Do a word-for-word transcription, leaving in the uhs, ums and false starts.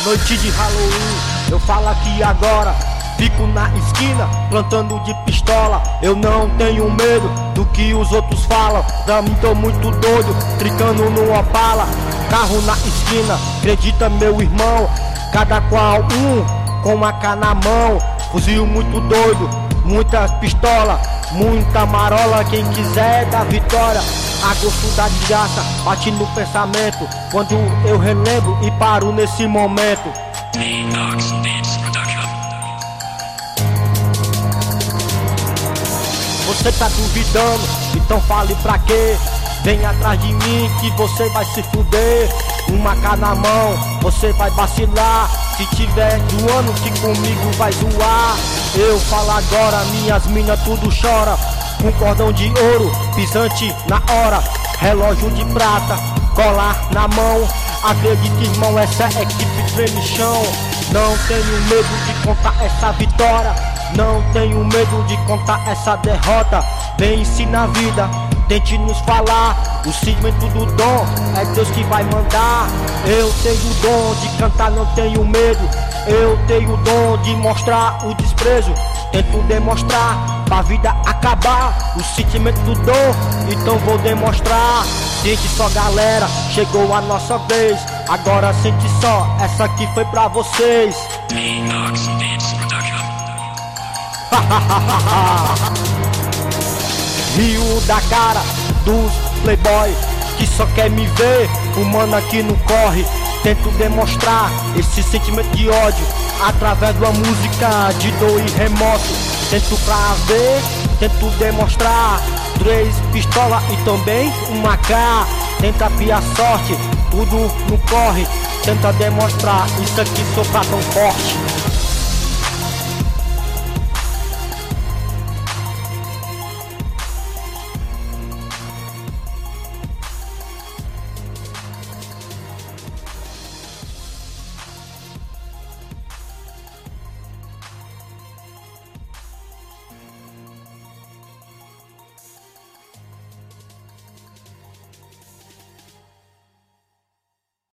noite de Halloween, eu falo aqui agora. Fico na esquina, plantando de pistola. Eu não tenho medo do que os outros falam. Pra mim tô muito doido, tricando no Opala. Carro na esquina, acredita meu irmão. Cada qual um, com a cá na mão. Fuzil muito doido, muita pistola, muita marola. Quem quiser da vitória, a gosto da desgraça bate no pensamento. Quando eu relembro e paro nesse momento. Você tá duvidando, então fale pra quê? Vem atrás de mim que você vai se fuder. Uma cá na mão, você vai vacilar. Se tiver zoando que comigo vai zoar. Eu falo agora, minhas minas tudo chora. Com cordão de ouro, pisante na hora. Relógio de prata, colar na mão. Acredite irmão, essa equipe treme chão. Não tenho medo de contar essa vitória. Não tenho medo de contar essa derrota. Vence na vida, tente nos falar. O cimento do dom é Deus que vai mandar. Eu tenho o dom de cantar, não tenho medo. Eu tenho o dom de mostrar o desprezo. Tento demonstrar pra vida acabar. O sentimento do dom, então vou demonstrar. Sente só galera, chegou a nossa vez. Agora sente só, essa aqui foi pra vocês. Rio da cara dos playboy que só quer me ver fumando aqui no corre. Tento demonstrar esse sentimento de ódio através de uma música de dor e remorso. Tento pra ver, tento demonstrar três pistolas e também uma K. Tenta piar sorte, tudo no corre. Tenta demonstrar, isso aqui sou pra tão forte.